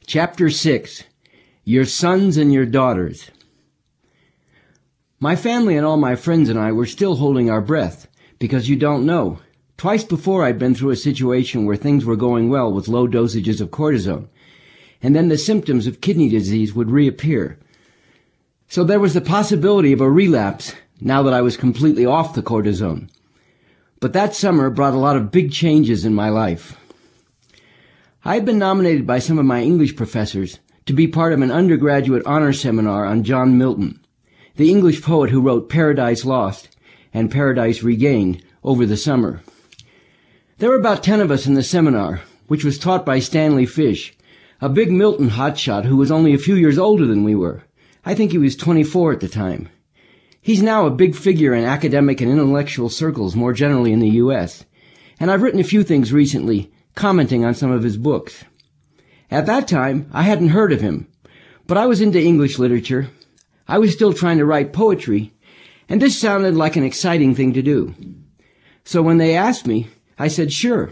Chapter 6. Your Sons and Your Daughters. My family and all my friends and I were still holding our breath, because you don't know. Twice before I'd been through a situation where things were going well with low dosages of cortisone, and then the symptoms of kidney disease would reappear. So there was the possibility of a relapse now that I was completely off the cortisone. But that summer brought a lot of big changes in my life. I had been nominated by some of my English professors to be part of an undergraduate honor seminar on John Milton, the English poet who wrote Paradise Lost and Paradise Regained over the summer. There were about 10 of us in the seminar, which was taught by Stanley Fish, a big Milton hotshot who was only a few years older than we were. I think he was 24 at the time. He's now a big figure in academic and intellectual circles more generally in the U.S., and I've written a few things recently commenting on some of his books. At that time, I hadn't heard of him, but I was into English literature. I was still trying to write poetry, and this sounded like an exciting thing to do. So when they asked me, I said sure.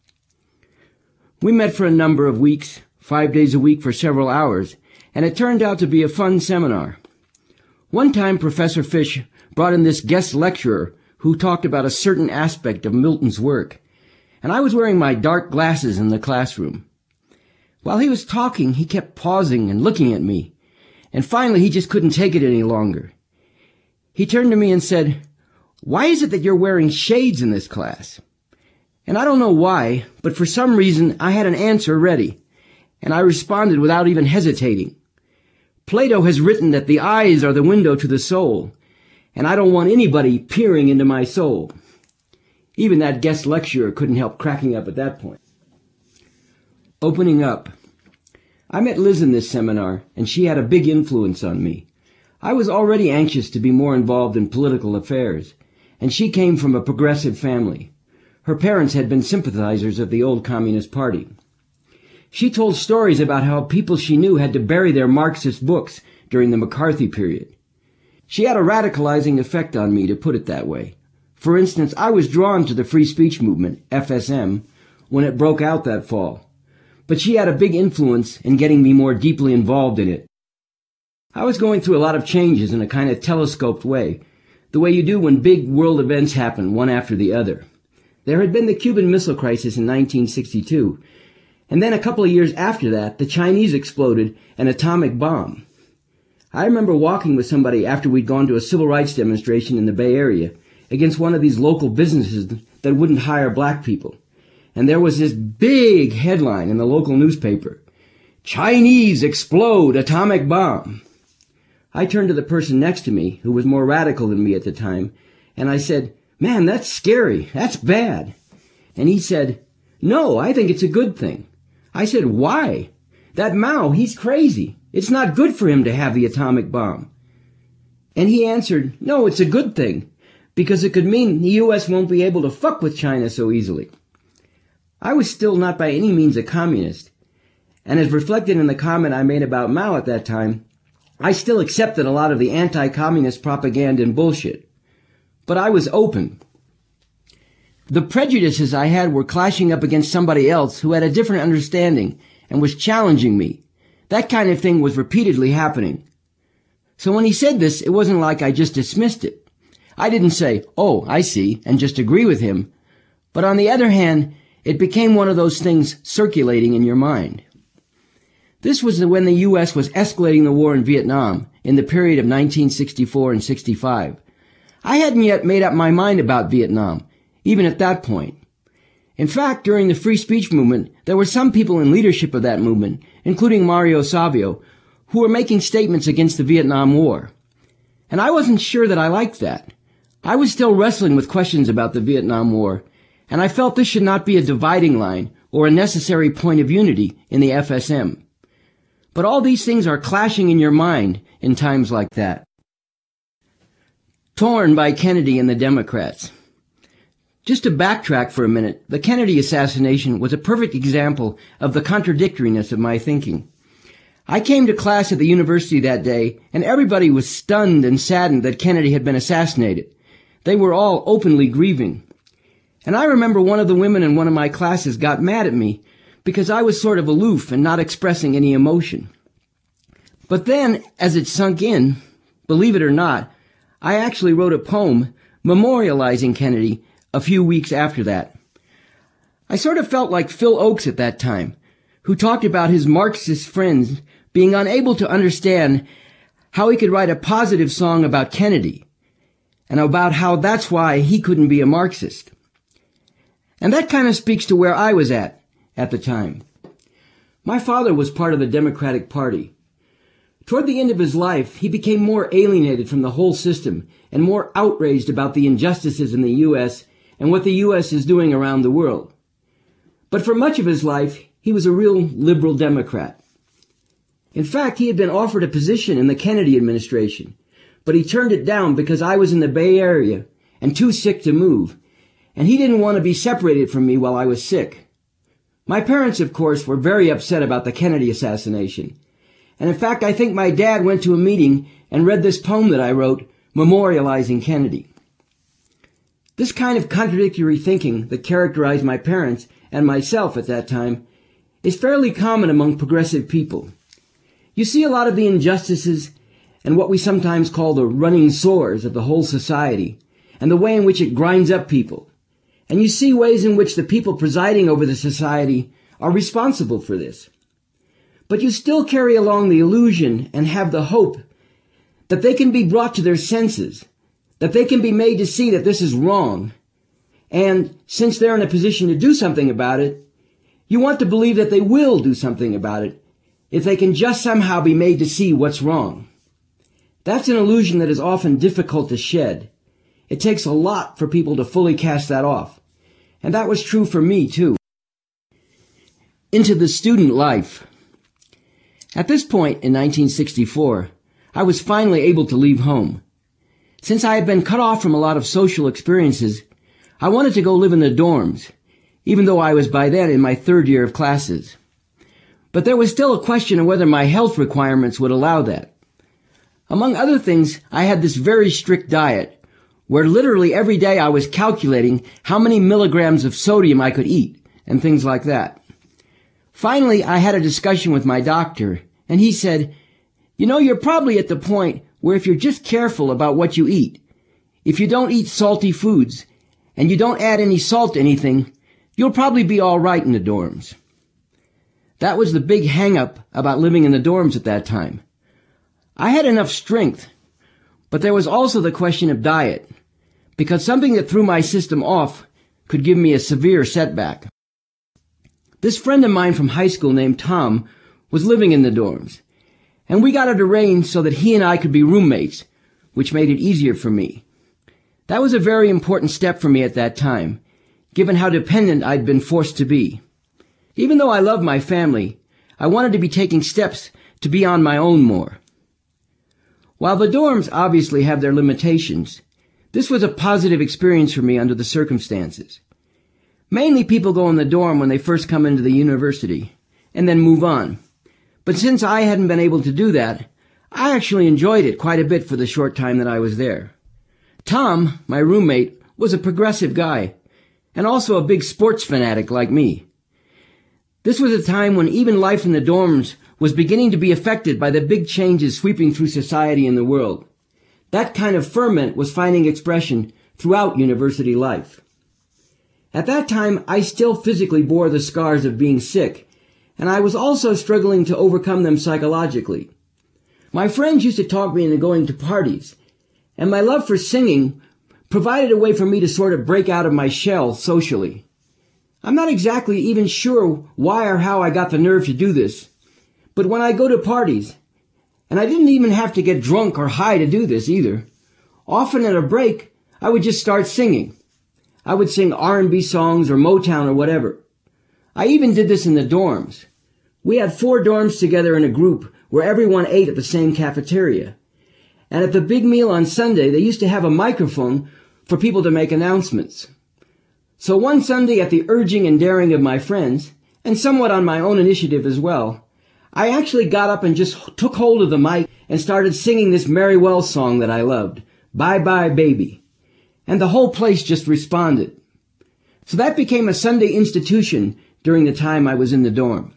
We met for a number of weeks, 5 days a week for several hours, and it turned out to be a fun seminar. One time Professor Fish brought in this guest lecturer who talked about a certain aspect of Milton's work, and I was wearing my dark glasses in the classroom. While he was talking, he kept pausing and looking at me, and finally he just couldn't take it any longer. He turned to me and said, "Why is it that you're wearing shades in this class?" And I don't know why, but for some reason I had an answer ready, and I responded without even hesitating. Plato has written that the eyes are the window to the soul, and I don't want anybody peering into my soul. Even that guest lecturer couldn't help cracking up at that point. Opening up. I met Liz in this seminar, and she had a big influence on me. I was already anxious to be more involved in political affairs, and she came from a progressive family. Her parents had been sympathizers of the old Communist Party. She told stories about how people she knew had to bury their Marxist books during the McCarthy period. She had a radicalizing effect on me, to put it that way. For instance, I was drawn to the free speech movement, FSM, when it broke out that fall. But she had a big influence in getting me more deeply involved in it. I was going through a lot of changes in a kind of telescoped way, the way you do when big world events happen one after the other. There had been the Cuban Missile Crisis in 1962, and then a couple of years after that, the Chinese exploded an atomic bomb. I remember walking with somebody after we'd gone to a civil rights demonstration in the Bay Area against one of these local businesses that wouldn't hire black people. And there was this big headline in the local newspaper, "Chinese explode atomic bomb." I turned to the person next to me, who was more radical than me at the time, and I said, "Man, that's scary. That's bad." And he said, "No, I think it's a good thing." I said, "Why? That Mao, he's crazy. It's not good for him to have the atomic bomb." And he answered, "No, it's a good thing, because it could mean the U.S. won't be able to fuck with China so easily." I was still not by any means a communist, and as reflected in the comment I made about Mao at that time, I still accepted a lot of the anti-communist propaganda and bullshit. But I was open. The prejudices I had were clashing up against somebody else who had a different understanding and was challenging me. That kind of thing was repeatedly happening. So when he said this, it wasn't like I just dismissed it. I didn't say, "Oh, I see," and just agree with him. But on the other hand, it became one of those things circulating in your mind. This was when the U.S. was escalating the war in Vietnam in the period of 1964 and 65. I hadn't yet made up my mind about Vietnam, even at that point. In fact, during the free speech movement, there were some people in leadership of that movement, including Mario Savio, who were making statements against the Vietnam War. And I wasn't sure that I liked that. I was still wrestling with questions about the Vietnam War, and I felt this should not be a dividing line or a necessary point of unity in the FSM. But all these things are clashing in your mind in times like that. Torn by Kennedy and the Democrats. Just to backtrack for a minute, the Kennedy assassination was a perfect example of the contradictoriness of my thinking. I came to class at the university that day, and everybody was stunned and saddened that Kennedy had been assassinated. They were all openly grieving. And I remember one of the women in one of my classes got mad at me because I was sort of aloof and not expressing any emotion. But then, as it sunk in, believe it or not, I actually wrote a poem memorializing Kennedy a few weeks after that. I sort of felt like Phil Oakes at that time, who talked about his Marxist friends being unable to understand how he could write a positive song about Kennedy, and about how that's why he couldn't be a Marxist. And that kind of speaks to where I was at the time. My father was part of the Democratic Party. Toward the end of his life, he became more alienated from the whole system and more outraged about the injustices in the U.S. and what the U.S. is doing around the world. But for much of his life, he was a real liberal Democrat. In fact, he had been offered a position in the Kennedy administration, but he turned it down because I was in the Bay Area and too sick to move, and he didn't want to be separated from me while I was sick. My parents, of course, were very upset about the Kennedy assassination. And in fact, I think my dad went to a meeting and read this poem that I wrote, memorializing Kennedy. This kind of contradictory thinking that characterized my parents and myself at that time is fairly common among progressive people. You see a lot of the injustices and what we sometimes call the running sores of the whole society, and the way in which it grinds up people. And you see ways in which the people presiding over the society are responsible for this. But you still carry along the illusion and have the hope that they can be brought to their senses, that they can be made to see that this is wrong. And since they're in a position to do something about it, you want to believe that they will do something about it if they can just somehow be made to see what's wrong. That's an illusion that is often difficult to shed. It takes a lot for people to fully cast that off. And that was true for me, too. Into the student life. At this point in 1964, I was finally able to leave home. Since I had been cut off from a lot of social experiences, I wanted to go live in the dorms, even though I was by then in my third year of classes. But there was still a question of whether my health requirements would allow that. Among other things, I had this very strict diet, where literally every day I was calculating how many milligrams of sodium I could eat, and things like that. Finally, I had a discussion with my doctor, and he said, "You know, you're probably at the point where if you're just careful about what you eat, if you don't eat salty foods, and you don't add any salt to anything, you'll probably be all right in the dorms." That was the big hang-up about living in the dorms at that time. I had enough strength, but there was also the question of diet, because something that threw my system off could give me a severe setback. This friend of mine from high school named Tom was living in the dorms, and we got it arranged so that he and I could be roommates, which made it easier for me. That was a very important step for me at that time, given how dependent I'd been forced to be. Even though I loved my family, I wanted to be taking steps to be on my own more. While the dorms obviously have their limitations, this was a positive experience for me under the circumstances. Mainly people go in the dorm when they first come into the university, and then move on. But since I hadn't been able to do that, I actually enjoyed it quite a bit for the short time that I was there. Tom, my roommate, was a progressive guy, and also a big sports fanatic like me. This was a time when even life in the dorms was beginning to be affected by the big changes sweeping through society and the world. That kind of ferment was finding expression throughout university life. At that time, I still physically bore the scars of being sick, and I was also struggling to overcome them psychologically. My friends used to talk me into going to parties, and my love for singing provided a way for me to sort of break out of my shell socially. I'm not exactly even sure why or how I got the nerve to do this, but when I go to parties, and I didn't even have to get drunk or high to do this either, often at a break, I would just start singing. I would sing R&B songs or Motown or whatever. I even did this in the dorms. We had 4 dorms together in a group where everyone ate at the same cafeteria. And at the big meal on Sunday, they used to have a microphone for people to make announcements. So one Sunday, at the urging and daring of my friends, and somewhat on my own initiative as well, I actually got up and just took hold of the mic and started singing this Mary Wells song that I loved, "Bye Bye Baby." And the whole place just responded. So that became a Sunday institution during the time I was in the dorm.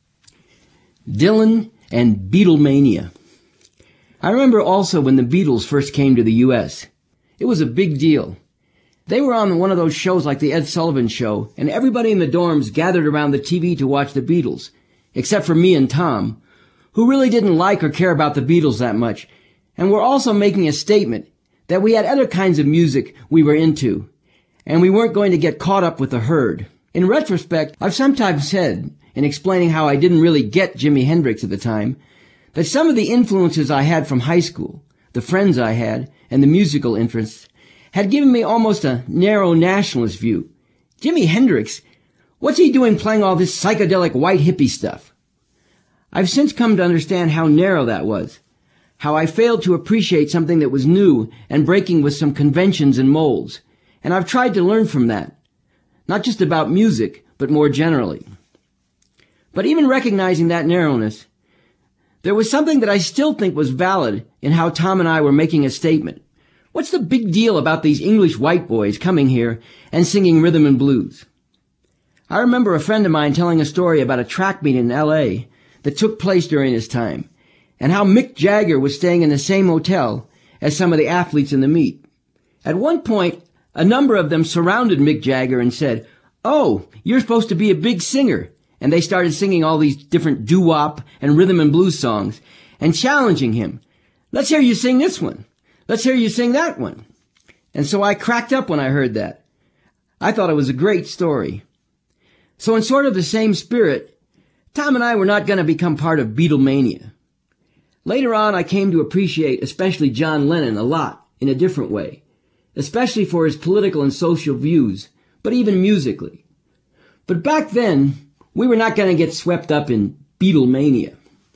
Dylan and Beatlemania. I remember also when the Beatles first came to the U.S. It was a big deal. They were on one of those shows like the Ed Sullivan Show, and everybody in the dorms gathered around the TV to watch the Beatles, except for me and Tom, who really didn't like or care about the Beatles that much, and were also making a statement that we had other kinds of music we were into, and we weren't going to get caught up with the herd. In retrospect, I've sometimes said, in explaining how I didn't really get Jimi Hendrix at the time, that some of the influences I had from high school, the friends I had, and the musical interests, had given me almost a narrow nationalist view. Jimi Hendrix? What's he doing playing all this psychedelic white hippie stuff? I've since come to understand how narrow that was, how I failed to appreciate something that was new and breaking with some conventions and molds, and I've tried to learn from that, not just about music, but more generally. But even recognizing that narrowness, there was something that I still think was valid in how Tom and I were making a statement. What's the big deal about these English white boys coming here and singing rhythm and blues? I remember a friend of mine telling a story about a track meet in L.A. that took place during this time, and how Mick Jagger was staying in the same hotel as some of the athletes in the meet. At one point, a number of them surrounded Mick Jagger and said, "Oh, you're supposed to be a big singer." And they started singing all these different doo-wop and rhythm and blues songs and challenging him. "Let's hear you sing this one. Let's hear you sing that one." And so I cracked up when I heard that. I thought it was a great story. So in sort of the same spirit, Tom and I were not going to become part of Beatlemania. Later on, I came to appreciate especially John Lennon a lot in a different way, especially for his political and social views, but even musically. But back then, we were not going to get swept up in Beatlemania.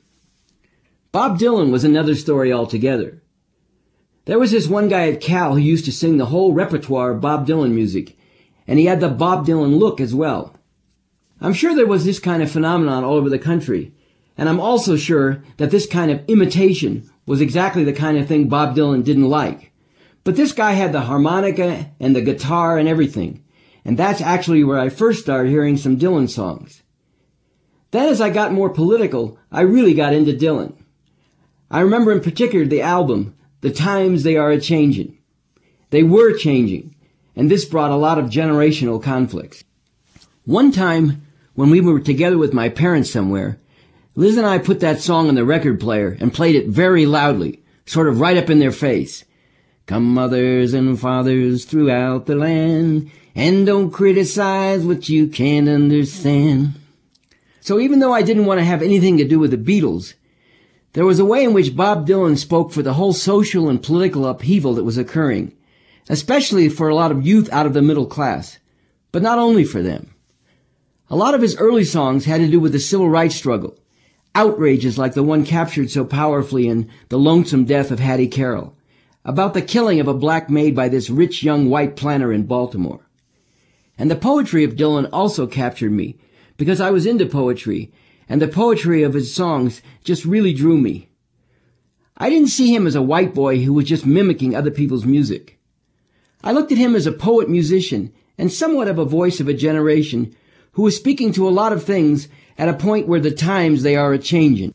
Bob Dylan was another story altogether. There was this one guy at Cal who used to sing the whole repertoire of Bob Dylan music, and he had the Bob Dylan look as well. I'm sure there was this kind of phenomenon all over the country, and I'm also sure that this kind of imitation was exactly the kind of thing Bob Dylan didn't like. But this guy had the harmonica and the guitar and everything, and that's actually where I first started hearing some Dylan songs. Then as I got more political, I really got into Dylan. I remember in particular the album, The Times They Are A-Changin'. They were changing, and this brought a lot of generational conflicts. One time, when we were together with my parents somewhere, Liz and I put that song on the record player and played it very loudly, sort of right up in their face. "Come mothers and fathers throughout the land, and don't criticize what you can't understand." So even though I didn't want to have anything to do with the Beatles, there was a way in which Bob Dylan spoke for the whole social and political upheaval that was occurring, especially for a lot of youth out of the middle class, but not only for them. A lot of his early songs had to do with the civil rights struggle, outrages like the one captured so powerfully in The Lonesome Death of Hattie Carroll, about the killing of a black maid by this rich young white planter in Baltimore. And the poetry of Dylan also captured me, because I was into poetry, and the poetry of his songs just really drew me. I didn't see him as a white boy who was just mimicking other people's music. I looked at him as a poet-musician and somewhat of a voice of a generation who was speaking to a lot of things at a point where the times they are a-changin'.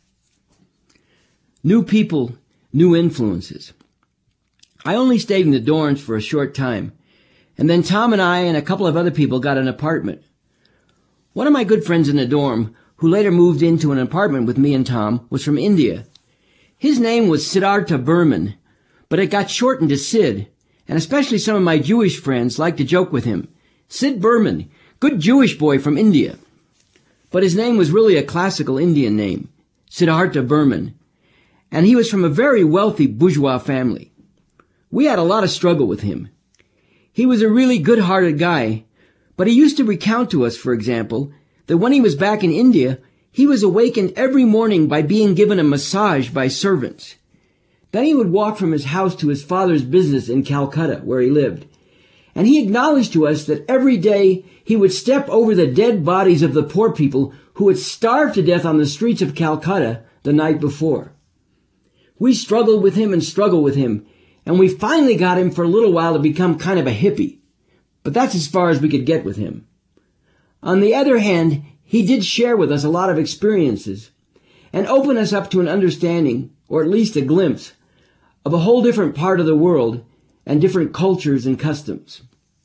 New people, new influences. I only stayed in the dorms for a short time, and then Tom and I and a couple of other people got an apartment. One of my good friends in the dorm, who later moved into an apartment with me and Tom, was from India. His name was Siddhartha Burman, but it got shortened to Sid, and especially some of my Jewish friends liked to joke with him. "Sid Burman, good Jewish boy from India." But his name was really a classical Indian name, Siddhartha Burman, and he was from a very wealthy bourgeois family. We had a lot of struggle with him. He was a really good-hearted guy, but he used to recount to us, for example, that when he was back in India, he was awakened every morning by being given a massage by servants. Then he would walk from his house to his father's business in Calcutta, where he lived, and he acknowledged to us that every day he would step over the dead bodies of the poor people who had starved to death on the streets of Calcutta the night before. We struggled with him, and we finally got him for a little while to become kind of a hippie. But that's as far as we could get with him. On the other hand, he did share with us a lot of experiences and open us up to an understanding, or at least a glimpse, of a whole different part of the world and different cultures and customs.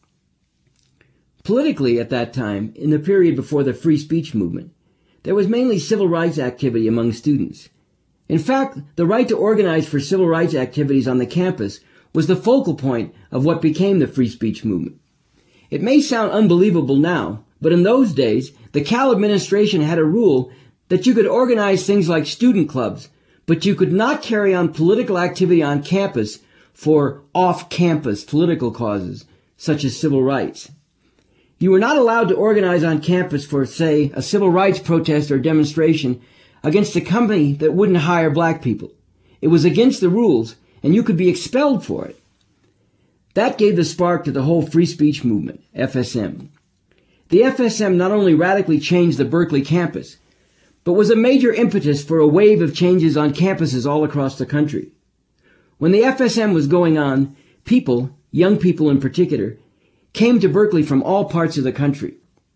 Politically, at that time, in the period before the free speech movement, there was mainly civil rights activity among students. In fact, the right to organize for civil rights activities on the campus was the focal point of what became the free speech movement. It may sound unbelievable now, but in those days, the Cal administration had a rule that you could organize things like student clubs, but you could not carry on political activity on campus for off-campus political causes, such as civil rights. You were not allowed to organize on campus for, say, a civil rights protest or demonstration against a company that wouldn't hire black people. It was against the rules, and you could be expelled for it. That gave the spark to the whole free speech movement, FSM. The FSM not only radically changed the Berkeley campus, but was a major impetus for a wave of changes on campuses all across the country. When the FSM was going on, people, young people in particular, came to Berkeley from all parts of the country.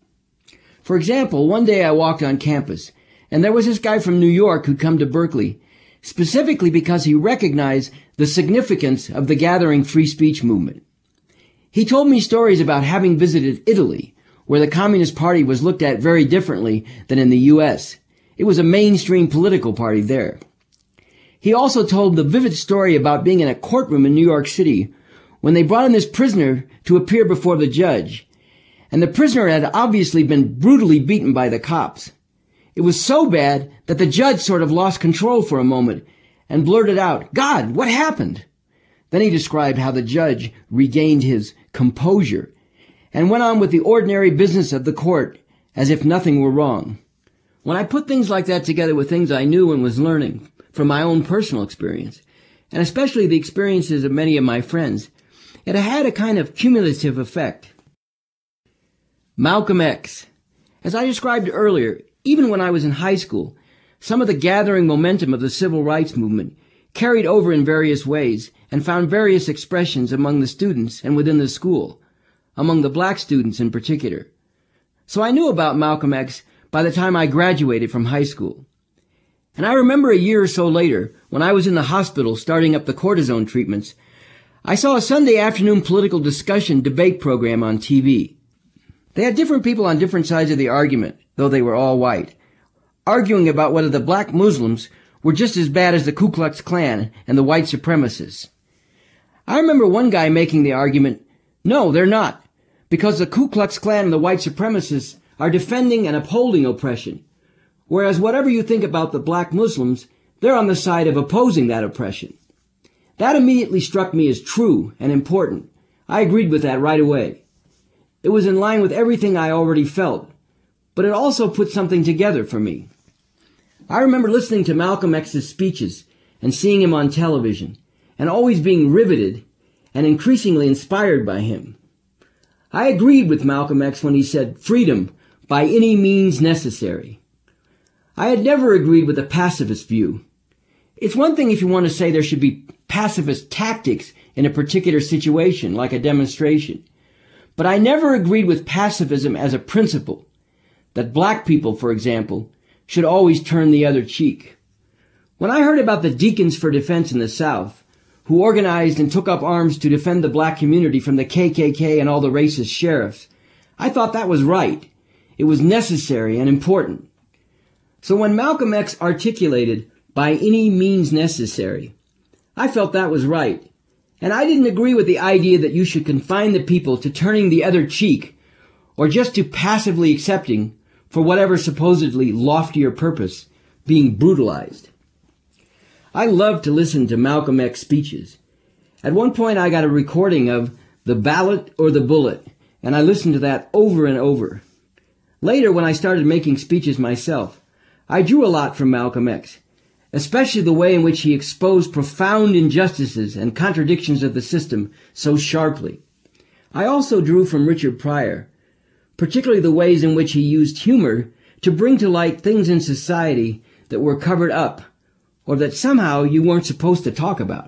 For example, one day I walked on campus, and there was this guy from New York who'd come to Berkeley, specifically because he recognized the significance of the gathering free speech movement. He told me stories about having visited Italy, where the Communist Party was looked at very differently than in the U.S. It was a mainstream political party there. He also told the vivid story about being in a courtroom in New York City when they brought in this prisoner to appear before the judge, and the prisoner had obviously been brutally beaten by the cops. It was so bad that the judge sort of lost control for a moment and blurted out, "God, what happened?" Then he described how the judge regained his composure and went on with the ordinary business of the court as if nothing were wrong. When I put things like that together with things I knew and was learning from my own personal experience, and especially the experiences of many of my friends, it had a kind of cumulative effect. Malcolm X. As I described earlier, even when I was in high school, some of the gathering momentum of the civil rights movement carried over in various ways and found various expressions among the students and within the school, among the black students in particular. So I knew about Malcolm X by the time I graduated from high school. And I remember a year or so later, when I was in the hospital starting up the cortisone treatments, I saw a Sunday afternoon political discussion debate program on TV. They had different people on different sides of the argument, though they were all white, arguing about whether the black Muslims were just as bad as the Ku Klux Klan and the white supremacists. I remember one guy making the argument, "No, they're not, because the Ku Klux Klan and the white supremacists are defending and upholding oppression, whereas whatever you think about the black Muslims, they're on the side of opposing that oppression." That immediately struck me as true and important. I agreed with that right away. It was in line with everything I already felt, but it also put something together for me. I remember listening to Malcolm X's speeches and seeing him on television, and always being riveted and increasingly inspired by him. I agreed with Malcolm X when he said, "Freedom by any means necessary." I had never agreed with the pacifist view. It's one thing if you want to say there should be pacifist tactics in a particular situation, like a demonstration. But I never agreed with pacifism as a principle, that black people, for example, should always turn the other cheek. When I heard about the Deacons for Defense in the South, who organized and took up arms to defend the black community from the KKK and all the racist sheriffs, I thought that was right. It was necessary and important. So when Malcolm X articulated, "by any means necessary," I felt that was right. And I didn't agree with the idea that you should confine the people to turning the other cheek, or just to passively accepting, for whatever supposedly loftier purpose, being brutalized. I loved to listen to Malcolm X speeches. At one point I got a recording of "The Ballot or the Bullet," and I listened to that over and over. Later, when I started making speeches myself, I drew a lot from Malcolm X, especially the way in which he exposed profound injustices and contradictions of the system so sharply. I also drew from Richard Pryor, particularly the ways in which he used humor to bring to light things in society that were covered up, or that somehow you weren't supposed to talk about.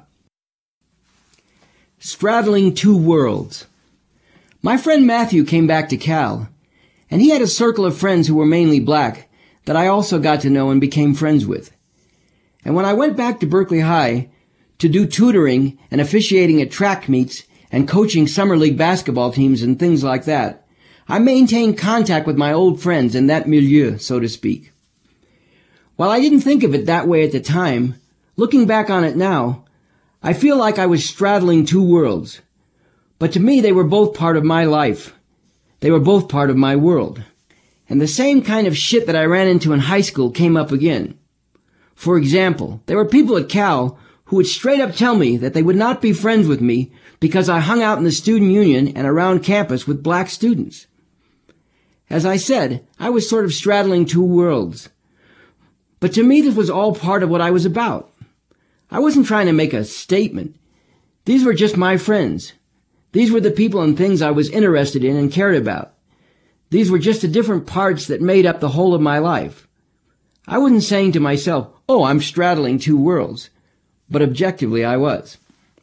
Straddling two worlds. My friend Matthew came back to Cal, And he had a circle of friends who were mainly black that I also got to know and became friends with. And when I went back to Berkeley High to do tutoring and officiating at track meets and coaching summer league basketball teams and things like that, I maintained contact with my old friends in that milieu, so to speak. While I didn't think of it that way at the time, looking back on it now, I feel like I was straddling two worlds. But to me, they were both part of my life. They were both part of my world. And the same kind of shit that I ran into in high school came up again. For example, there were people at Cal who would straight up tell me that they would not be friends with me because I hung out in the student union and around campus with black students. As I said, I was sort of straddling two worlds. But to me, this was all part of what I was about. I wasn't trying to make a statement. These were just my friends. These were the people and things I was interested in and cared about. These were just the different parts that made up the whole of my life. I wasn't saying to myself, oh, I'm straddling two worlds. But objectively, I was.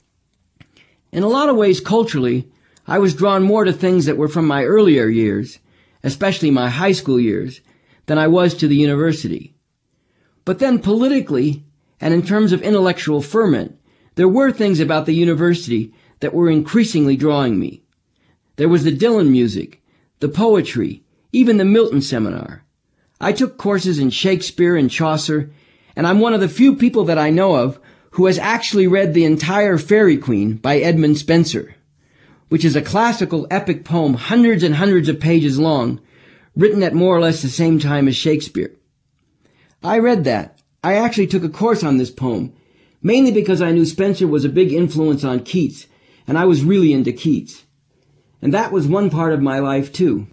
In a lot of ways, culturally, I was drawn more to things that were from my earlier years, especially my high school years, than I was to the university. But then politically, and in terms of intellectual ferment, there were things about the university that were increasingly drawing me. There was the Dylan music, the poetry, even the Milton seminar. I took courses in Shakespeare and Chaucer, and I'm one of the few people that I know of who has actually read the entire Faerie Queene by Edmund Spenser, which is a classical epic poem hundreds and hundreds of pages long, written at more or less the same time as Shakespeare. I read that. I actually took a course on this poem, mainly because I knew Spenser was a big influence on Keats, and I was really into Keats. And that was one part of my life, too.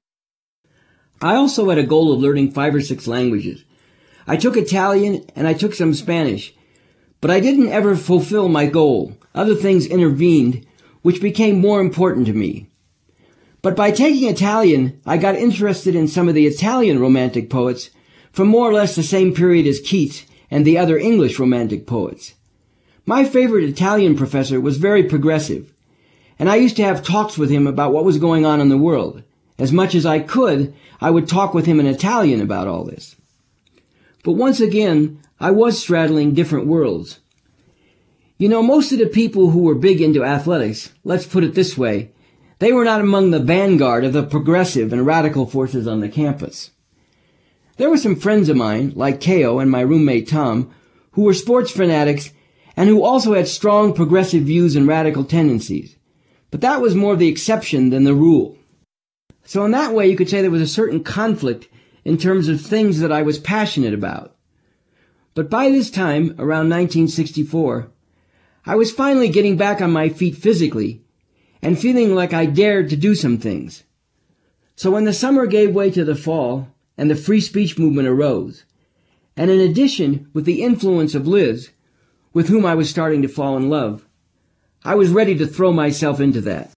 I also had a goal of learning 5 or 6 languages. I took Italian and I took some Spanish, but I didn't ever fulfill my goal. Other things intervened, which became more important to me. But by taking Italian, I got interested in some of the Italian Romantic poets from more or less the same period as Keats and the other English Romantic poets. My favorite Italian professor was very progressive, and I used to have talks with him about what was going on in the world. As much as I could, I would talk with him in Italian about all this. But once again, I was straddling different worlds. You know, most of the people who were big into athletics, let's put it this way, they were not among the vanguard of the progressive and radical forces on the campus. There were some friends of mine, like K.O. and my roommate Tom, who were sports fanatics and who also had strong progressive views and radical tendencies. But that was more the exception than the rule. So in that way, you could say there was a certain conflict in terms of things that I was passionate about. But by this time, around 1964, I was finally getting back on my feet physically and feeling like I dared to do some things. So when the summer gave way to the fall and the free speech movement arose, and in addition with the influence of Liz, with whom I was starting to fall in love, I was ready to throw myself into that.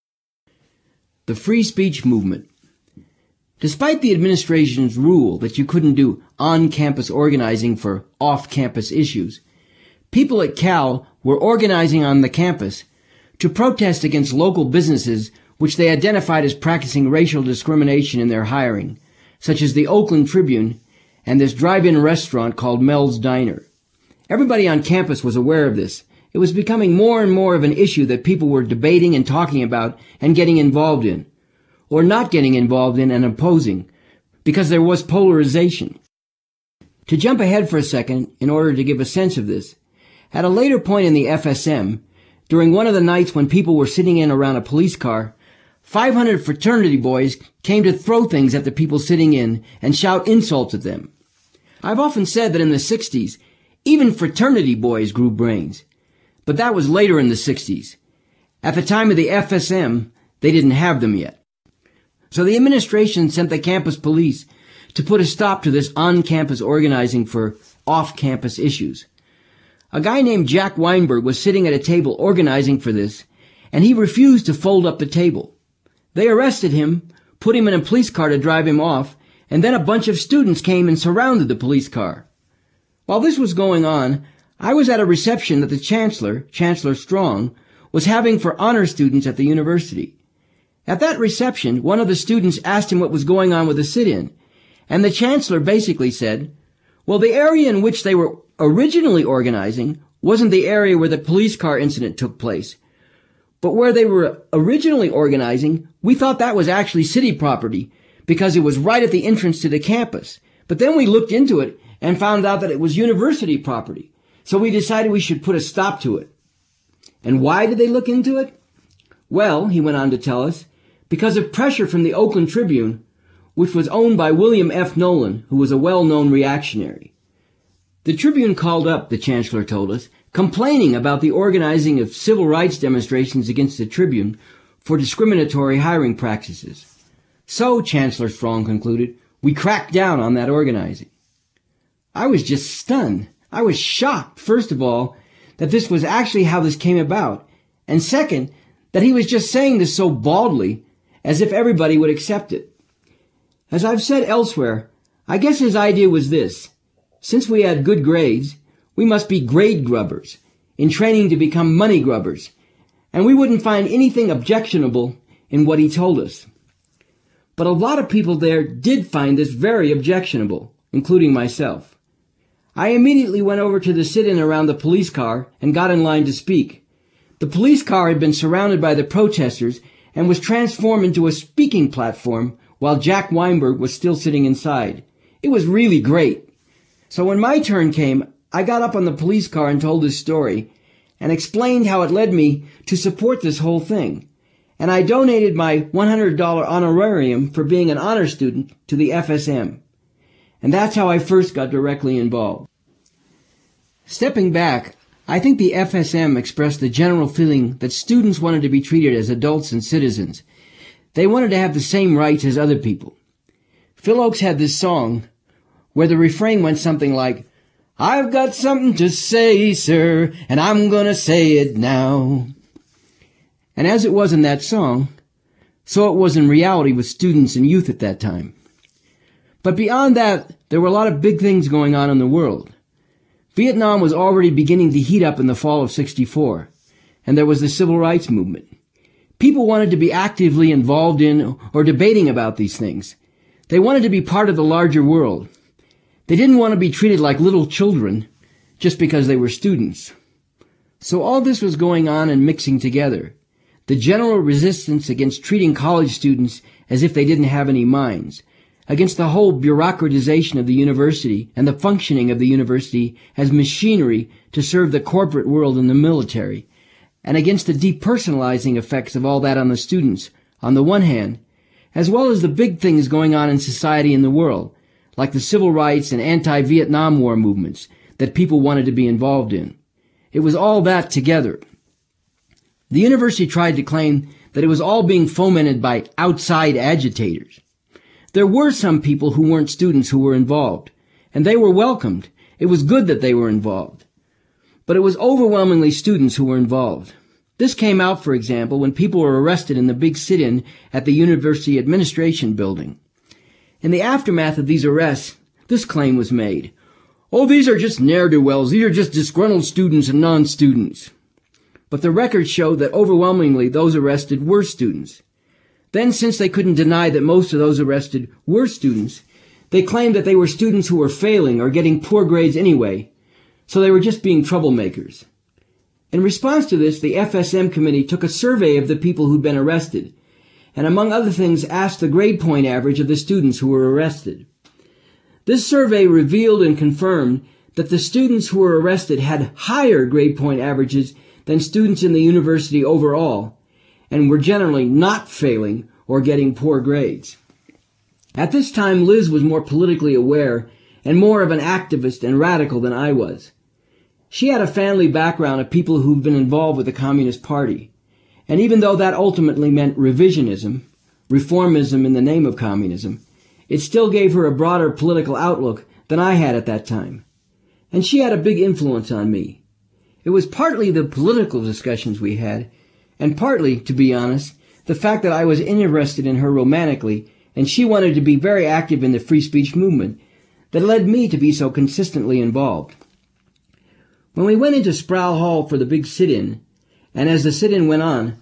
The free speech movement. Despite the administration's rule that you couldn't do on-campus organizing for off-campus issues, people at Cal were organizing on the campus to protest against local businesses which they identified as practicing racial discrimination in their hiring, such as the Oakland Tribune and this drive-in restaurant called Mel's Diner. Everybody on campus was aware of this. It was becoming more and more of an issue that people were debating and talking about and getting involved in, or not getting involved in and opposing, because there was polarization. To jump ahead for a second, in order to give a sense of this, at a later point in the FSM, during one of the nights when people were sitting in around a police car, 500 fraternity boys came to throw things at the people sitting in and shout insults at them. I've often said that in the 60s, even fraternity boys grew brains. But that was later in the 60s. At the time of the FSM, they didn't have them yet. So the administration sent the campus police to put a stop to this on-campus organizing for off-campus issues. A guy named Jack Weinberg was sitting at a table organizing for this, and he refused to fold up the table. They arrested him, put him in a police car to drive him off, and then a bunch of students came and surrounded the police car. While this was going on, I was at a reception that the Chancellor, Chancellor Strong, was having for honor students at the university. At that reception, one of the students asked him what was going on with the sit-in, and the chancellor basically said, well, the area in which they were originally organizing wasn't the area where the police car incident took place. But where they were originally organizing, we thought that was actually city property because it was right at the entrance to the campus. But then we looked into it and found out that it was university property. So we decided we should put a stop to it. And why did they look into it? Well, he went on to tell us, because of pressure from the Oakland Tribune, which was owned by William F. Nolan, who was a well-known reactionary. The Tribune called up, the chancellor told us, complaining about the organizing of civil rights demonstrations against the Tribune for discriminatory hiring practices. So, Chancellor Strong concluded, we cracked down on that organizing. I was just stunned. I was shocked, first of all, that this was actually how this came about, and second, that he was just saying this so baldly, as if everybody would accept it. As I've said elsewhere, I guess his idea was this. Since we had good grades, we must be grade grubbers, in training to become money grubbers, and we wouldn't find anything objectionable in what he told us. But a lot of people there did find this very objectionable, including myself. I immediately went over to the sit-in around the police car and got in line to speak. The police car had been surrounded by the protesters and was transformed into a speaking platform while Jack Weinberg was still sitting inside. It was really great. So when my turn came, I got up on the police car and told this story and explained how it led me to support this whole thing. And I donated my $100 honorarium for being an honor student to the FSM. And that's how I first got directly involved. Stepping back, I think the FSM expressed the general feeling that students wanted to be treated as adults and citizens. They wanted to have the same rights as other people. Phil Oakes had this song where the refrain went something like, I've got something to say, sir, and I'm gonna say it now. And as it was in that song, so it was in reality with students and youth at that time. But beyond that, there were a lot of big things going on in the world. Vietnam was already beginning to heat up in the fall of '64, and there was the civil rights movement. People wanted to be actively involved in or debating about these things. They wanted to be part of the larger world. They didn't want to be treated like little children just because they were students. So all this was going on and mixing together. The general resistance against treating college students as if they didn't have any minds, against the whole bureaucratization of the university and the functioning of the university as machinery to serve the corporate world and the military, and against the depersonalizing effects of all that on the students, on the one hand, as well as the big things going on in society and the world, like the civil rights and anti-Vietnam War movements that people wanted to be involved in. It was all that together. The university tried to claim that it was all being fomented by outside agitators. There were some people who weren't students who were involved, and they were welcomed. It was good that they were involved. But it was overwhelmingly students who were involved. This came out, for example, when people were arrested in the big sit-in at the University Administration Building. In the aftermath of these arrests, this claim was made. Oh, these are just ne'er-do-wells. These are just disgruntled students and non-students. But the records showed that overwhelmingly those arrested were students. Then, since they couldn't deny that most of those arrested were students, they claimed that they were students who were failing or getting poor grades anyway, so they were just being troublemakers. In response to this, the FSM committee took a survey of the people who'd been arrested, and among other things asked the grade point average of the students who were arrested. This survey revealed and confirmed that the students who were arrested had higher grade point averages than students in the university overall, and were generally not failing or getting poor grades. At this time, Liz was more politically aware and more of an activist and radical than I was. She had a family background of people who'd been involved with the Communist Party, and even though that ultimately meant revisionism, reformism in the name of communism, it still gave her a broader political outlook than I had at that time. And she had a big influence on me. It was partly the political discussions we had, and partly, to be honest, the fact that I was interested in her romantically, and she wanted to be very active in the free speech movement, that led me to be so consistently involved. When we went into Sproul Hall for the big sit-in, and as the sit-in went on,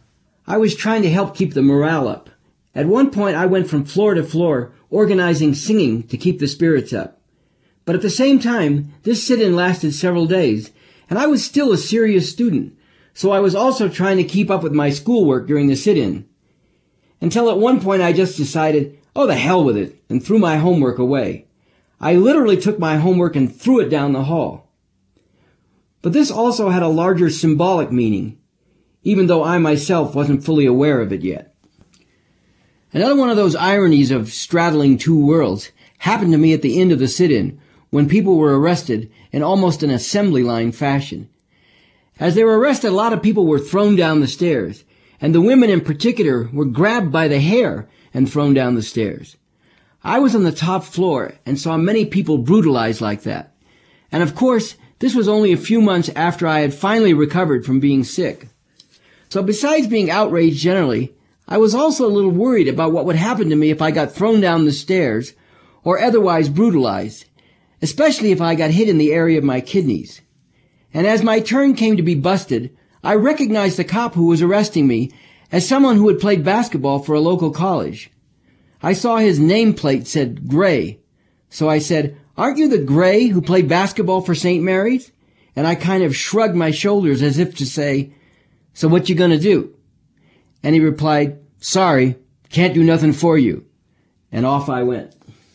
I was trying to help keep the morale up. At one point I went from floor to floor, organizing singing to keep the spirits up. But at the same time, this sit-in lasted several days, and I was still a serious student, so I was also trying to keep up with my schoolwork during the sit-in. Until at one point I just decided, oh, the hell with it, and threw my homework away. I literally took my homework and threw it down the hall. But this also had a larger symbolic meaning, even though I myself wasn't fully aware of it yet. Another one of those ironies of straddling two worlds happened to me at the end of the sit-in, when people were arrested in almost an assembly line fashion. As they were arrested, a lot of people were thrown down the stairs, and the women in particular were grabbed by the hair and thrown down the stairs. I was on the top floor and saw many people brutalized like that. And of course, this was only a few months after I had finally recovered from being sick. So besides being outraged generally, I was also a little worried about what would happen to me if I got thrown down the stairs or otherwise brutalized, especially if I got hit in the area of my kidneys. And as my turn came to be busted, I recognized the cop who was arresting me as someone who had played basketball for a local college. I saw his nameplate said Gray, so I said, "Aren't you the Gray who played basketball for St. Mary's?" And I kind of shrugged my shoulders as if to say, "So what you gonna do?" And he replied, "Sorry, can't do nothing for you." And off I went.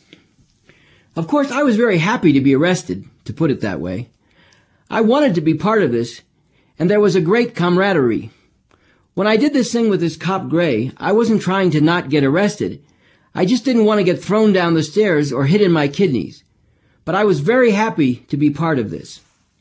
Of course, I was very happy to be arrested, to put it that way. I wanted to be part of this, and there was a great camaraderie. When I did this thing with this cop Gray, I wasn't trying to not get arrested. I just didn't want to get thrown down the stairs or hit in my kidneys. But I was very happy to be part of this.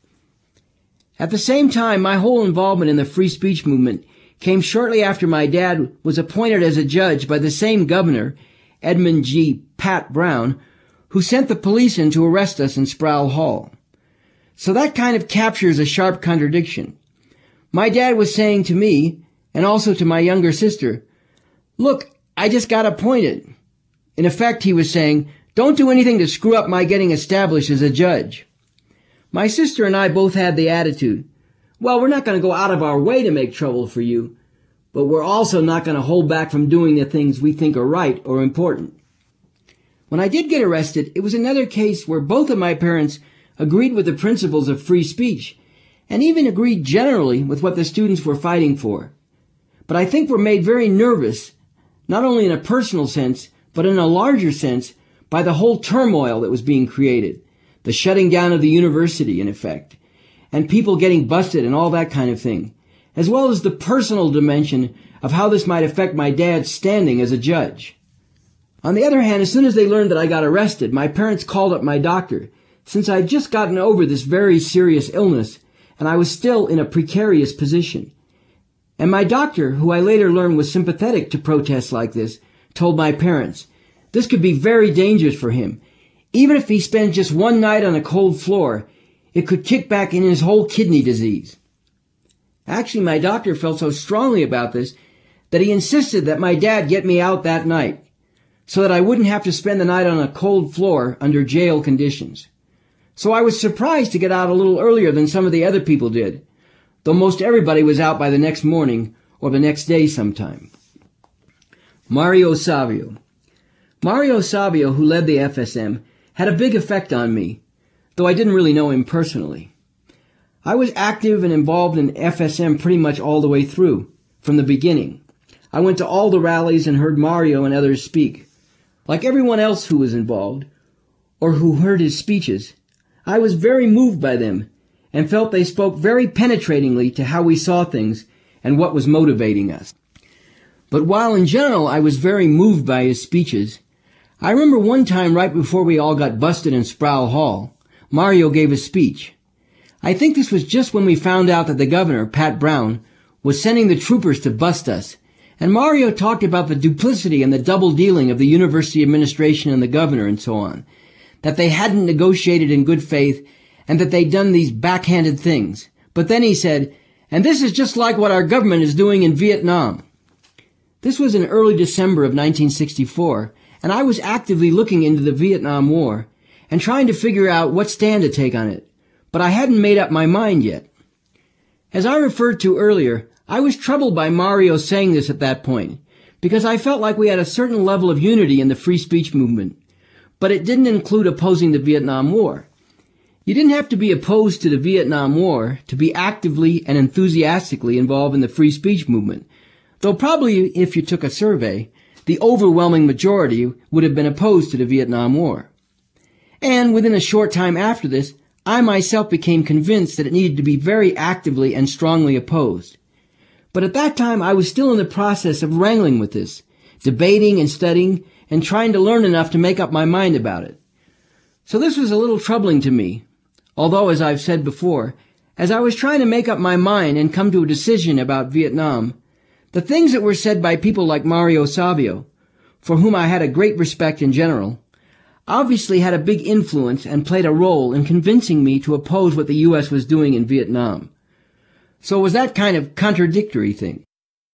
At the same time, my whole involvement in the free speech movement came shortly after my dad was appointed as a judge by the same governor, Edmund G. Pat Brown, who sent the police in to arrest us in Sproul Hall. So that kind of captures a sharp contradiction. My dad was saying to me, and also to my younger sister, "Look, I just got appointed." In effect, he was saying, "Don't do anything to screw up my getting established as a judge." My sister and I both had the attitude, well, we're not going to go out of our way to make trouble for you, but we're also not going to hold back from doing the things we think are right or important. When I did get arrested, it was another case where both of my parents agreed with the principles of free speech, and even agreed generally with what the students were fighting for. But I think were made very nervous, not only in a personal sense, but in a larger sense, by the whole turmoil that was being created, the shutting down of the university, in effect, and people getting busted and all that kind of thing, as well as the personal dimension of how this might affect my dad's standing as a judge. On the other hand, as soon as they learned that I got arrested, my parents called up my doctor, since I'd just gotten over this very serious illness, and I was still in a precarious position. And my doctor, who I later learned was sympathetic to protests like this, told my parents this could be very dangerous for him. Even if he spent just one night on a cold floor, it could kick back in his whole kidney disease. Actually, my doctor felt so strongly about this that he insisted that my dad get me out that night, so that I wouldn't have to spend the night on a cold floor under jail conditions. So I was surprised to get out a little earlier than some of the other people did, though most everybody was out by the next morning or the next day sometime. Mario Savio. Mario Savio, who led the FSM, had a big effect on me, though I didn't really know him personally. I was active and involved in FSM pretty much all the way through, from the beginning. I went to all the rallies and heard Mario and others speak. Like everyone else who was involved, or who heard his speeches, I was very moved by them, and felt they spoke very penetratingly to how we saw things and what was motivating us. But while in general I was very moved by his speeches, I remember one time right before we all got busted in Sproul Hall, Mario gave a speech. I think this was just when we found out that the governor, Pat Brown, was sending the troopers to bust us, and Mario talked about the duplicity and the double dealing of the university administration and the governor and so on, that they hadn't negotiated in good faith and that they'd done these backhanded things. But then he said, "And this is just like what our government is doing in Vietnam." This was in early December of 1964, and I was actively looking into the Vietnam War and trying to figure out what stand to take on it, but I hadn't made up my mind yet. As I referred to earlier, I was troubled by Mario saying this at that point, because I felt like we had a certain level of unity in the free speech movement, but it didn't include opposing the Vietnam War. You didn't have to be opposed to the Vietnam War to be actively and enthusiastically involved in the free speech movement, though probably if you took a survey, the overwhelming majority would have been opposed to the Vietnam War. And within a short time after this, I myself became convinced that it needed to be very actively and strongly opposed. But at that time, I was still in the process of wrangling with this, debating and studying, and trying to learn enough to make up my mind about it. So this was a little troubling to me, although, as I've said before, as I was trying to make up my mind and come to a decision about Vietnam, the things that were said by people like Mario Savio, for whom I had a great respect in general, obviously had a big influence and played a role in convincing me to oppose what the U.S. was doing in Vietnam. So it was that kind of contradictory thing.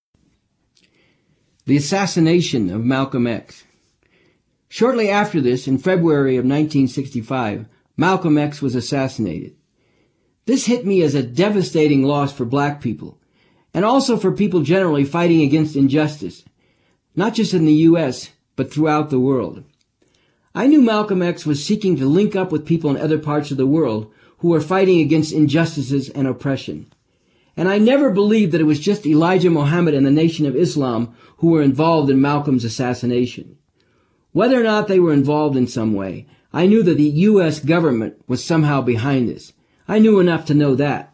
The assassination of Malcolm X. Shortly after this, in February of 1965, Malcolm X was assassinated. This hit me as a devastating loss for black people, and also for people generally fighting against injustice, not just in the U.S., but throughout the world. I knew Malcolm X was seeking to link up with people in other parts of the world who were fighting against injustices and oppression. And I never believed that it was just Elijah Muhammad and the Nation of Islam who were involved in Malcolm's assassination. Whether or not they were involved in some way, I knew that the U.S. government was somehow behind this. I knew enough to know that.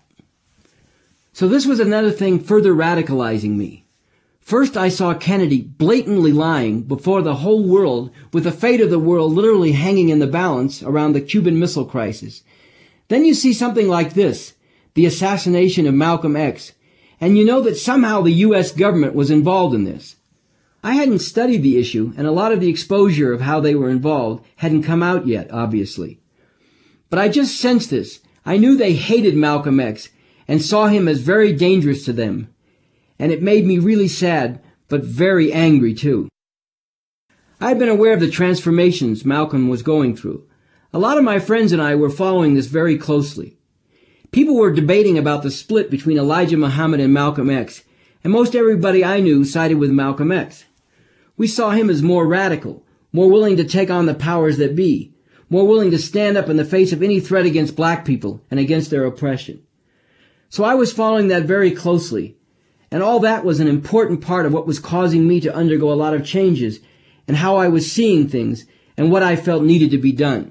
So this was another thing further radicalizing me. First, I saw Kennedy blatantly lying before the whole world, with the fate of the world literally hanging in the balance around the Cuban Missile Crisis. Then you see something like this, the assassination of Malcolm X, and you know that somehow the U.S. government was involved in this. I hadn't studied the issue, and a lot of the exposure of how they were involved hadn't come out yet, obviously. But I just sensed this. I knew they hated Malcolm X and saw him as very dangerous to them. And it made me really sad, but very angry too. I had been aware of the transformations Malcolm was going through. A lot of my friends and I were following this very closely. People were debating about the split between Elijah Muhammad and Malcolm X, and most everybody I knew sided with Malcolm X. We saw him as more radical, more willing to take on the powers that be, more willing to stand up in the face of any threat against black people and against their oppression. So I was following that very closely, and all that was an important part of what was causing me to undergo a lot of changes and how I was seeing things and what I felt needed to be done.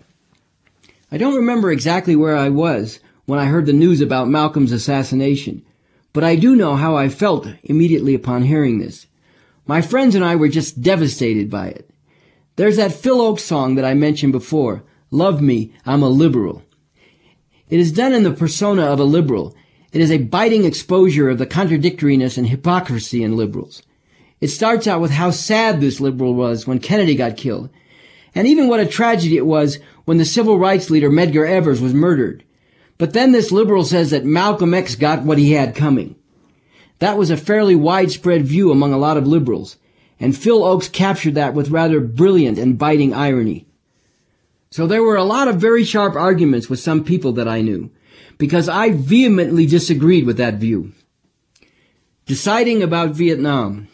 I don't remember exactly where I was when I heard the news about Malcolm's assassination, but I do know how I felt immediately upon hearing this. My friends and I were just devastated by it. There's that Phil Ochs song that I mentioned before, Love Me, I'm a Liberal. It is done in the persona of a liberal. It is a biting exposure of the contradictoriness and hypocrisy in liberals. It starts out with how sad this liberal was when Kennedy got killed, and even what a tragedy it was when the civil rights leader Medgar Evers was murdered. But then this liberal says that Malcolm X got what he had coming. That was a fairly widespread view among a lot of liberals, and Phil Ochs captured that with rather brilliant and biting irony. So there were a lot of very sharp arguments with some people that I knew, because I vehemently disagreed with that view. Deciding about Vietnam.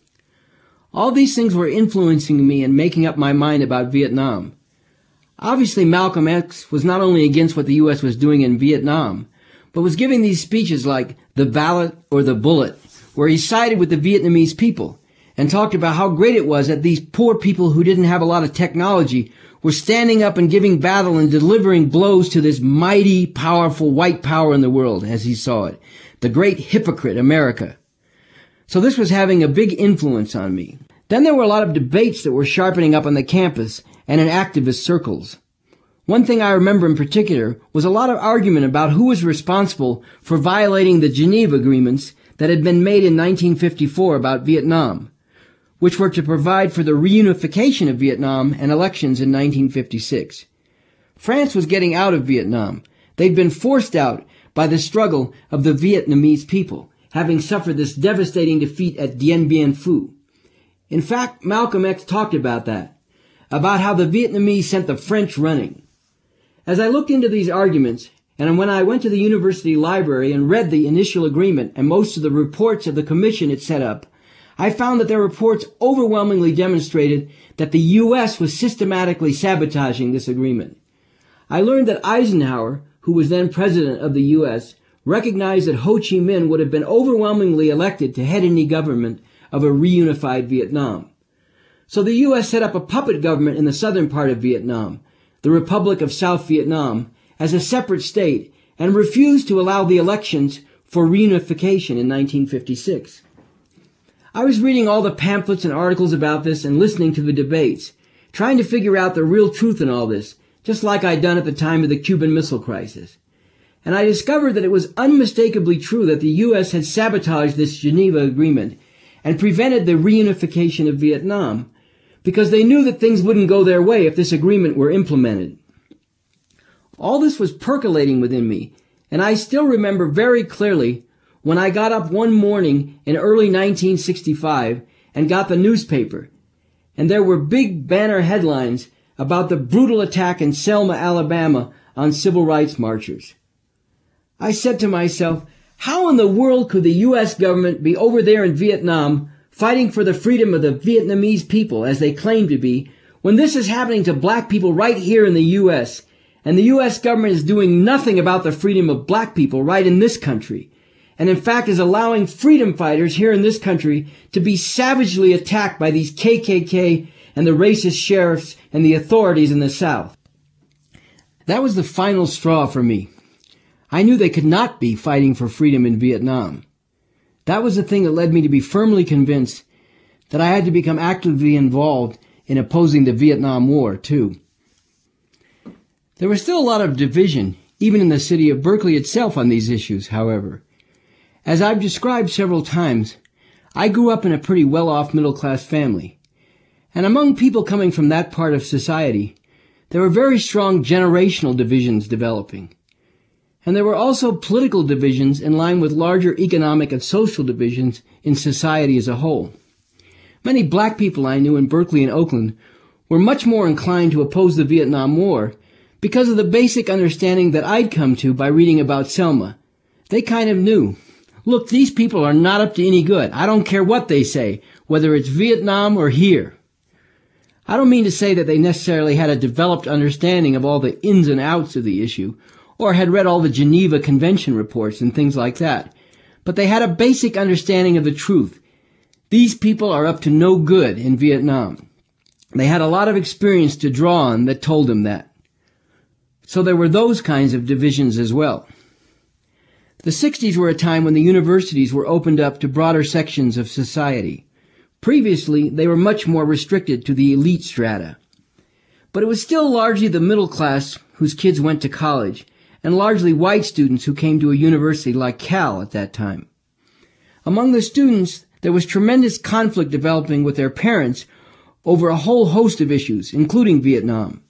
All these things were influencing me and making up my mind about Vietnam. Obviously, Malcolm X was not only against what the U.S. was doing in Vietnam, but was giving these speeches like the ballot or the bullet, where he sided with the Vietnamese people and talked about how great it was that these poor people who didn't have a lot of technology were standing up and giving battle and delivering blows to this mighty, powerful white power in the world, as he saw it, the great hypocrite America. So this was having a big influence on me. Then there were a lot of debates that were sharpening up on the campus and in activist circles. One thing I remember in particular was a lot of argument about who was responsible for violating the Geneva Agreements that had been made in 1954 about Vietnam, which were to provide for the reunification of Vietnam and elections in 1956. France was getting out of Vietnam. They'd been forced out by the struggle of the Vietnamese people, having suffered this devastating defeat at Dien Bien Phu. In fact, Malcolm X talked about that, about how the Vietnamese sent the French running. As I looked into these arguments, And when I went to the university library and read the initial agreement and most of the reports of the commission it set up, I found that their reports overwhelmingly demonstrated that the U.S. was systematically sabotaging this agreement. I learned that Eisenhower, who was then president of the U.S., recognized that Ho Chi Minh would have been overwhelmingly elected to head any government of a reunified Vietnam. So the U.S. set up a puppet government in the southern part of Vietnam, the Republic of South Vietnam, as a separate state, and refused to allow the elections for reunification in 1956. I was reading all the pamphlets and articles about this and listening to the debates, trying to figure out the real truth in all this, just like I'd done at the time of the Cuban Missile Crisis. And I discovered that it was unmistakably true that the U.S. had sabotaged this Geneva Agreement and prevented the reunification of Vietnam because they knew that things wouldn't go their way if this agreement were implemented. All this was percolating within me, and I still remember very clearly when I got up one morning in early 1965 and got the newspaper, and there were big banner headlines about the brutal attack in Selma, Alabama on civil rights marchers. I said to myself, how in the world could the U.S. government be over there in Vietnam fighting for the freedom of the Vietnamese people, as they claim to be, when this is happening to black people right here in the U.S., and the U.S. government is doing nothing about the freedom of black people right in this country, and in fact is allowing freedom fighters here in this country to be savagely attacked by these KKK and the racist sheriffs and the authorities in the South. That was the final straw for me. I knew they could not be fighting for freedom in Vietnam. That was the thing that led me to be firmly convinced that I had to become actively involved in opposing the Vietnam War, too. There was still a lot of division, even in the city of Berkeley itself, on these issues, however. As I've described several times, I grew up in a pretty well-off middle-class family. And among people coming from that part of society, there were very strong generational divisions developing. And there were also political divisions in line with larger economic and social divisions in society as a whole. Many black people I knew in Berkeley and Oakland were much more inclined to oppose the Vietnam War because of the basic understanding that I'd come to by reading about Selma. They kind of knew, look, these people are not up to any good. I don't care what they say, whether it's Vietnam or here. I don't mean to say that they necessarily had a developed understanding of all the ins and outs of the issue, or had read all the Geneva Convention reports and things like that. But they had a basic understanding of the truth. These people are up to no good in Vietnam. They had a lot of experience to draw on that told them that. So there were those kinds of divisions as well. The 60s were a time when the universities were opened up to broader sections of society. Previously, they were much more restricted to the elite strata. But it was still largely the middle class whose kids went to college, and largely white students who came to a university like Cal at that time. Among the students, there was tremendous conflict developing with their parents over a whole host of issues, including Vietnam.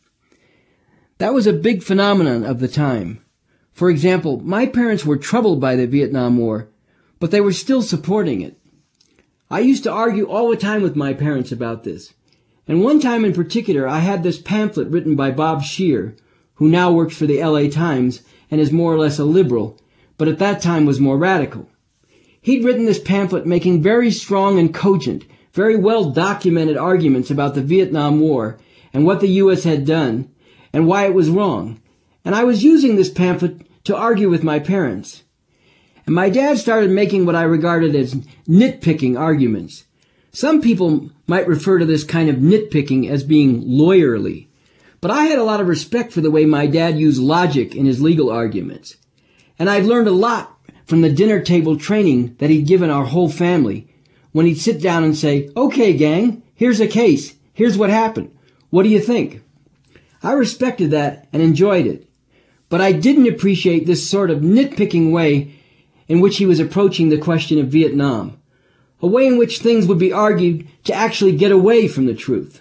That was a big phenomenon of the time. For example, my parents were troubled by the Vietnam War, but they were still supporting it. I used to argue all the time with my parents about this. And one time in particular, I had this pamphlet written by Bob Scheer, who now works for the LA Times and is more or less a liberal, but at that time was more radical. He'd written this pamphlet making very strong and cogent, very well-documented arguments about the Vietnam War and what the U.S. had done and why it was wrong. And I was using this pamphlet to argue with my parents. And my dad started making what I regarded as nitpicking arguments. Some people might refer to this kind of nitpicking as being lawyerly. But I had a lot of respect for the way my dad used logic in his legal arguments. And I'd learned a lot from the dinner table training that he'd given our whole family when he'd sit down and say, "Okay, gang, here's a case. Here's what happened. What do you think?" I respected that and enjoyed it. But I didn't appreciate this sort of nitpicking way in which he was approaching the question of Vietnam, a way in which things would be argued to actually get away from the truth.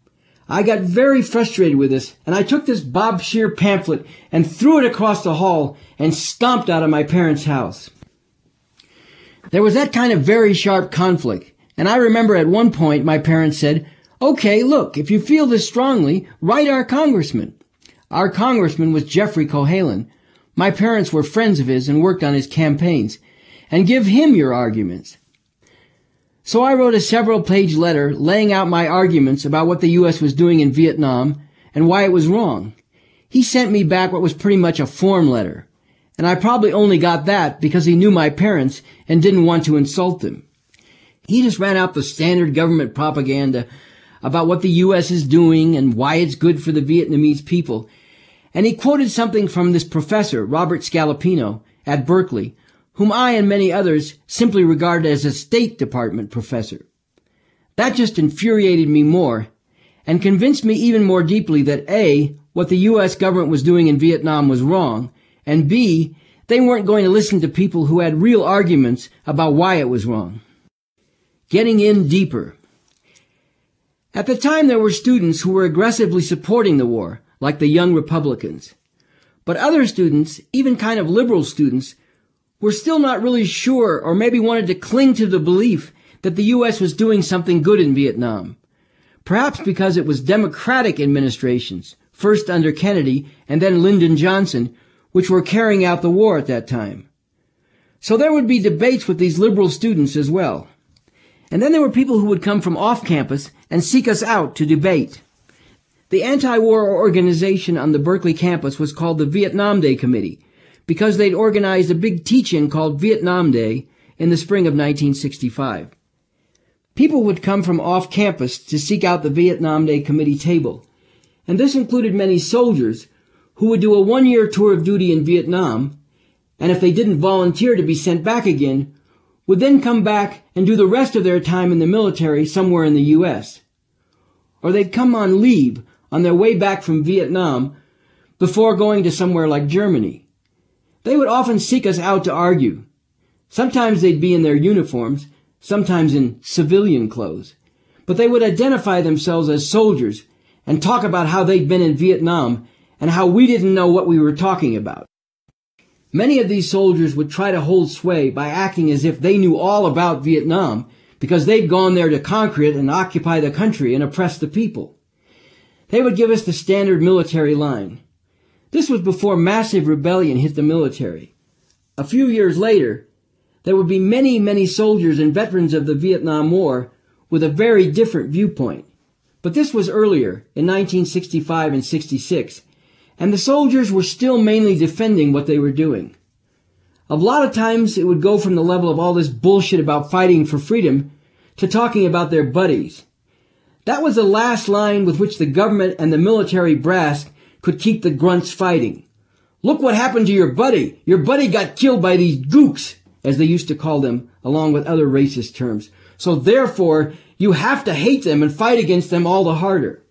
I got very frustrated with this, and I took this Bob Scheer pamphlet and threw it across the hall and stomped out of my parents' house. There was that kind of very sharp conflict, and I remember at one point my parents said, "Okay, look, if you feel this strongly, write our congressman." Our congressman was Jeffrey Cohalan. My parents were friends of his and worked on his campaigns, and give him your arguments. So I wrote a several-page letter laying out my arguments about what the U.S. was doing in Vietnam and why it was wrong. He sent me back what was pretty much a form letter, and I probably only got that because he knew my parents and didn't want to insult them. He just ran out the standard government propaganda about what the U.S. is doing and why it's good for the Vietnamese people, and he quoted something from this professor, Robert Scalapino, at Berkeley, whom I and many others simply regard as a State Department professor. That just infuriated me more and convinced me even more deeply that A, what the U.S. government was doing in Vietnam was wrong, and B, they weren't going to listen to people who had real arguments about why it was wrong. Getting in deeper. At the time there were students who were aggressively supporting the war, like the Young Republicans. But other students, even kind of liberal students, were still not really sure or maybe wanted to cling to the belief that the U.S. was doing something good in Vietnam. Perhaps because it was Democratic administrations, first under Kennedy and then Lyndon Johnson, which were carrying out the war at that time. So there would be debates with these liberal students as well. And then there were people who would come from off campus and seek us out to debate. The anti-war organization on the Berkeley campus was called the Vietnam Day Committee, because they'd organized a big teach-in called Vietnam Day in the spring of 1965. People would come from off campus to seek out the Vietnam Day Committee table, and this included many soldiers who would do a one-year tour of duty in Vietnam, and if they didn't volunteer to be sent back again, would then come back and do the rest of their time in the military somewhere in the U.S. Or they'd come on leave on their way back from Vietnam before going to somewhere like Germany. They would often seek us out to argue. Sometimes they'd be in their uniforms, sometimes in civilian clothes, but they would identify themselves as soldiers and talk about how they'd been in Vietnam and how we didn't know what we were talking about. Many of these soldiers would try to hold sway by acting as if they knew all about Vietnam because they'd gone there to conquer it and occupy the country and oppress the people. They would give us the standard military line. This was before massive rebellion hit the military. A few years later, there would be many, many soldiers and veterans of the Vietnam War with a very different viewpoint. But this was earlier, in 1965 and 66, and the soldiers were still mainly defending what they were doing. A lot of times it would go from the level of all this bullshit about fighting for freedom to talking about their buddies. That was the last line with which the government and the military brass could keep the grunts fighting. Look what happened to your buddy. Your buddy got killed by these gooks, as they used to call them, along with other racist terms. So therefore, you have to hate them and fight against them all the harder.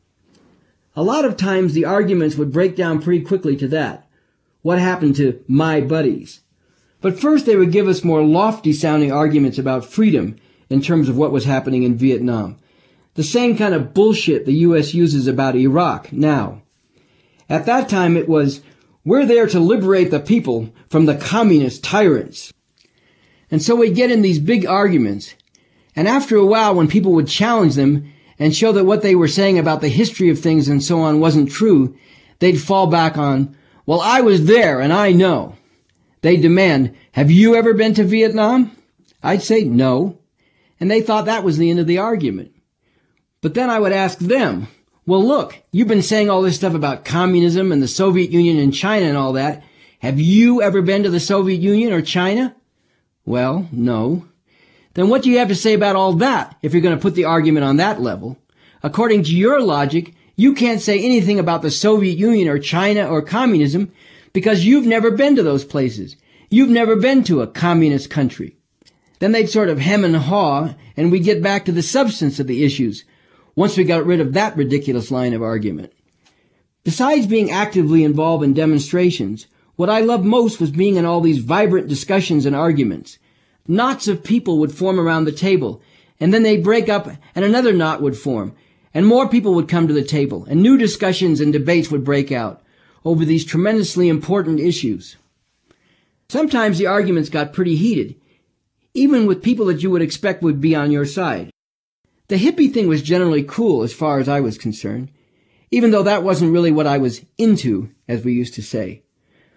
A lot of times the arguments would break down pretty quickly to that. What happened to my buddies? But first they would give us more lofty-sounding arguments about freedom in terms of what was happening in Vietnam. The same kind of bullshit the U.S. uses about Iraq now. At that time it was, we're there to liberate the people from the communist tyrants. And so we'd get in these big arguments. And after a while, when people would challenge them and show that what they were saying about the history of things and so on wasn't true, they'd fall back on, well, I was there and I know. They'd demand, have you ever been to Vietnam? I'd say no. And they thought that was the end of the argument. But then I would ask them, well, look, you've been saying all this stuff about communism and the Soviet Union and China and all that. Have you ever been to the Soviet Union or China? Well, no. Then what do you have to say about all that if you're going to put the argument on that level? According to your logic, you can't say anything about the Soviet Union or China or communism because you've never been to those places. You've never been to a communist country. Then they'd sort of hem and haw, and we'd get back to the substance of the issues once we got rid of that ridiculous line of argument. Besides being actively involved in demonstrations, what I loved most was being in all these vibrant discussions and arguments. Knots of people would form around the table, and then they'd break up and another knot would form, and more people would come to the table, and new discussions and debates would break out over these tremendously important issues. Sometimes the arguments got pretty heated, even with people that you would expect would be on your side. The hippie thing was generally cool as far as I was concerned, even though that wasn't really what I was into, as we used to say.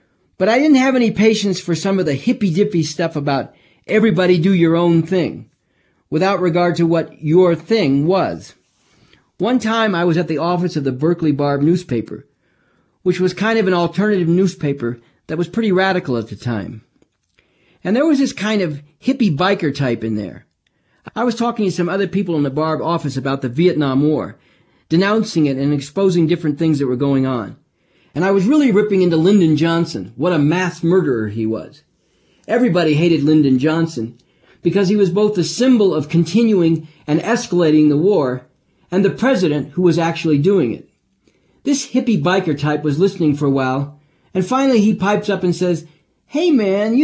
But I didn't have any patience for some of the hippy-dippy stuff about everybody do your own thing, without regard to what your thing was. One time I was at the office of the Berkeley Barb newspaper, which was kind of an alternative newspaper that was pretty radical at the time. And there was this kind of hippie biker type in there. I was talking to some other people in the Barb office about the Vietnam War, denouncing it and exposing different things that were going on. And I was really ripping into Lyndon Johnson, what a mass murderer he was. Everybody hated Lyndon Johnson because he was both the symbol of continuing and escalating the war and the president who was actually doing it. This hippie biker type was listening for a while, and finally he pipes up and says, "Hey man,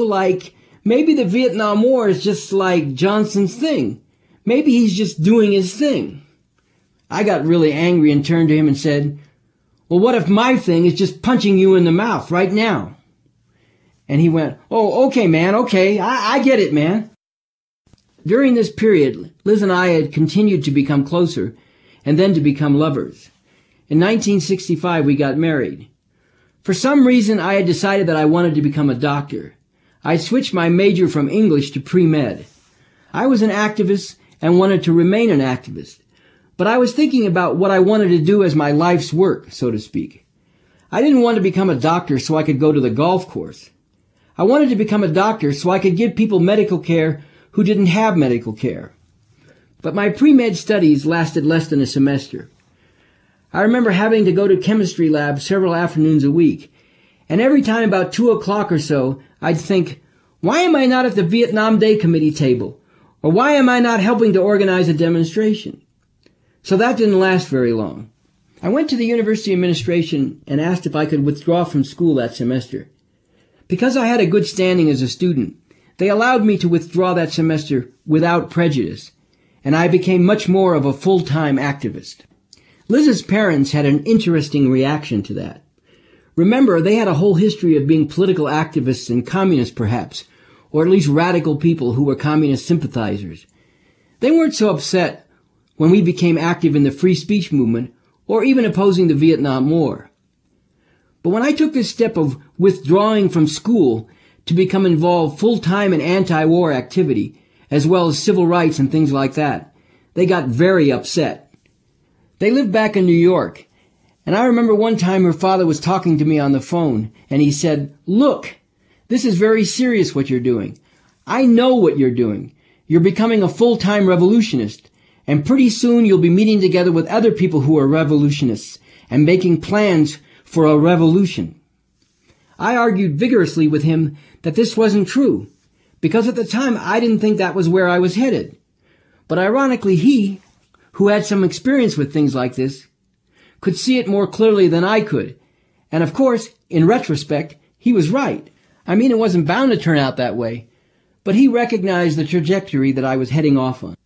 maybe the Vietnam War is just like Johnson's thing. Maybe he's just doing his thing." I got really angry and turned to him and said, "Well, what if my thing is just punching you in the mouth right now?" And he went, "Oh, okay, man, okay, I get it, man." During this period, Liz and I had continued to become closer and then to become lovers. In 1965, we got married. For some reason, I had decided that I wanted to become a doctor. I switched my major from English to pre-med. I was an activist and wanted to remain an activist, but I was thinking about what I wanted to do as my life's work, so to speak. I didn't want to become a doctor so I could go to the golf course. I wanted to become a doctor so I could give people medical care who didn't have medical care. But my pre-med studies lasted less than a semester. I remember having to go to chemistry lab several afternoons a week, and every time about 2 o'clock or so, I'd think, why am I not at the Vietnam Day committee table? Or why am I not helping to organize a demonstration? So that didn't last very long. I went to the university administration and asked if I could withdraw from school that semester. Because I had a good standing as a student, they allowed me to withdraw that semester without prejudice, and I became much more of a full-time activist. Liz's parents had an interesting reaction to that. Remember, they had a whole history of being political activists and communists perhaps, or at least radical people who were communist sympathizers. They weren't so upset when we became active in the free speech movement or even opposing the Vietnam War. But when I took this step of withdrawing from school to become involved full-time in anti-war activity, as well as civil rights and things like that, they got very upset. They lived back in New York, and I remember one time her father was talking to me on the phone, and he said, "Look, this is very serious what you're doing. I know what you're doing. You're becoming a full-time revolutionist, and pretty soon you'll be meeting together with other people who are revolutionists and making plans for a revolution." I argued vigorously with him that this wasn't true, because at the time I didn't think that was where I was headed. But ironically, he, who had some experience with things like this, could see it more clearly than I could. And of course, in retrospect, he was right. I mean, it wasn't bound to turn out that way, but he recognized the trajectory that I was heading off on.